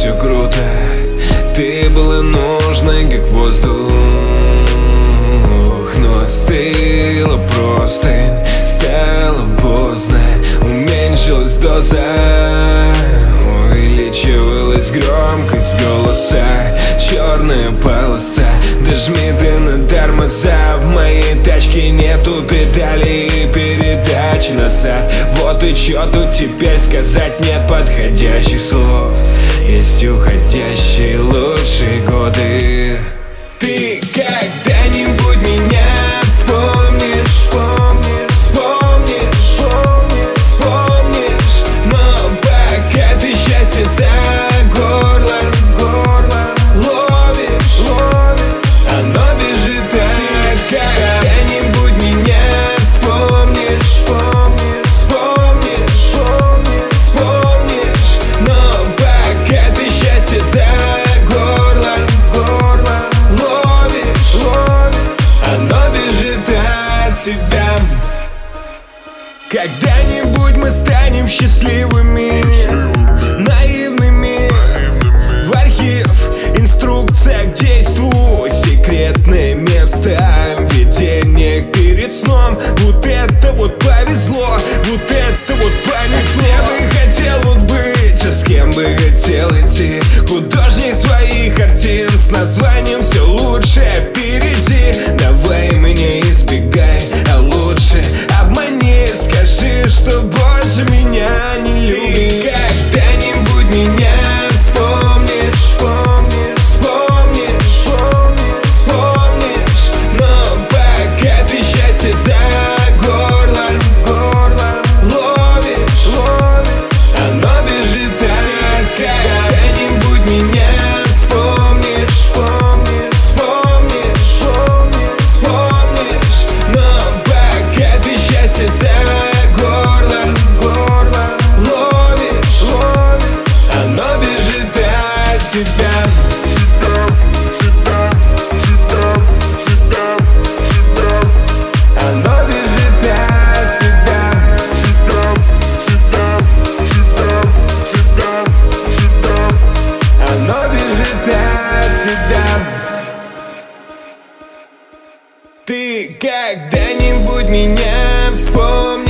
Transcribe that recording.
все круто. Ты была нужной, как воздух, но остыла простынь. Стало поздно, уменьшилась доза, увеличивалась громкость голоса. Черная полоса, дожми ты на тормоза. В моей тачке нету педалей и передач назад. Вот и чё тут теперь сказать, нет подходящих слов. Есть уходящие лучшие годы. Ты когда-нибудь меня вспомнишь? Вспомнишь, но пока ты счастье за горло ловишь, оно бежит от тебя. Когда-нибудь меня вспомнишь, но пока ты счастье за горло ловишь, оно бежит от тебя. Когда-нибудь мы станем счастливыми, наивными. В архив, инструкция к действу, секретное место, видение перед сном. Вот это вот повезло, вот это вот понесло. С кем бы хотел вот быть, а с кем бы хотел идти. Художник своих картин с названием «Все лучше впереди». Давай меня избегай, а лучше обмани. Скажи, что больше меня не любишь. Ты когда-нибудь меня вспомнишь, но пока ты счастье за горло ловишь, оно бежит от тебя. Когда-нибудь меня вспомнишь, но пока ты счастье за горло ловишь, оно бежит от тебя. Ты когда-нибудь меня вспомнишь?